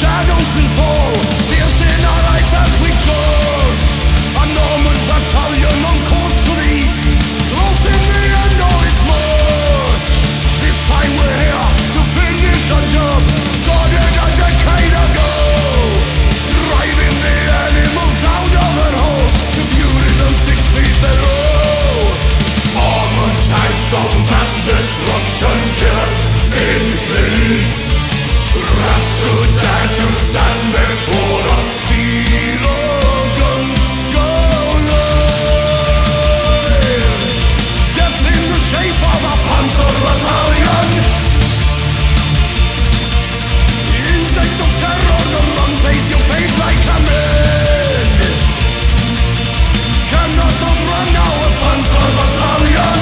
shadows will fall, piercing our eyes as we charge. A Norman battalion on course to the east, closing the end of its march. This time we're here to finish our job, started a decade ago. Driving the animals out of their holes, imbuing them 6 feet below. Armored tanks of mass destruction kill us in the east. Rats who dare to stand before us, feel our guns go live. Death in the shape of a Panzer battalion, insect of terror, the run, face your fate like a man. Cannot outrun our Panzer battalion.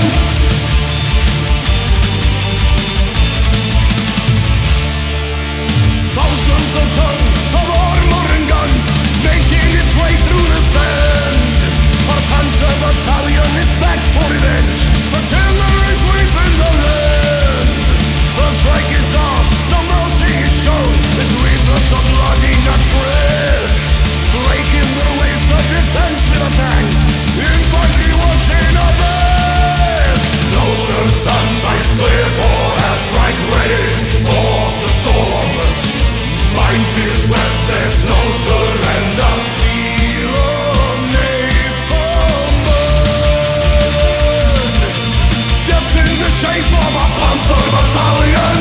Thousands of tons of armor and guns making its way through the sand. Our Panzer battalion is back for revenge. Artillery sweeping the land. The strike is ours, no mercy is shown, as we thus a bloody trail, breaking the waves of defense with our tanks. Infantry watching our back. Loader sun sights clear for our strike, ready for the storm. Minefields left, there's no surrender. Feel our napalm burn. Death in the shape of a Panzer battalion,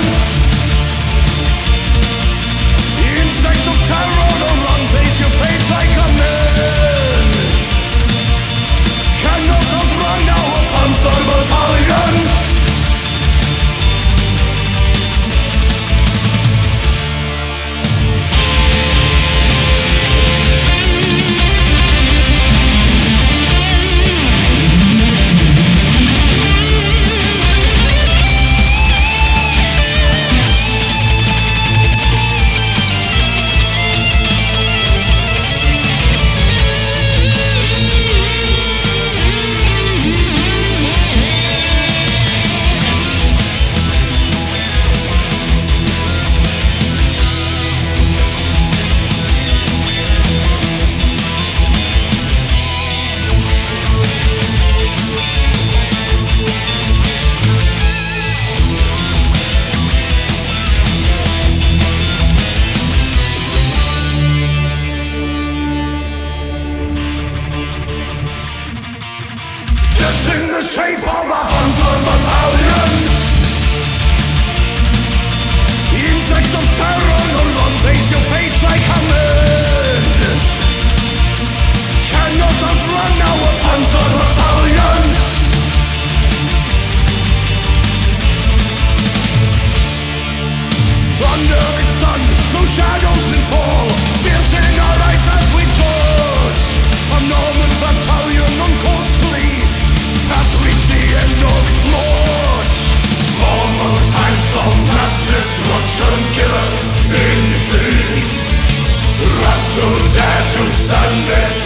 insect of terror, no run, face your fate like a man. Cannot outrun our Panzer battalion. In the shape of a Panzer battalion, insect of terror, no run, face your face like a man. Cannot outrun our Panzer battalion. Under the sun, no shadows will fall, piercing our eyes as we charge. A Norman battalion on course to the east has reached the end of its march. Armored tanks of mass destruction kill us in the east. Rats who dare to stand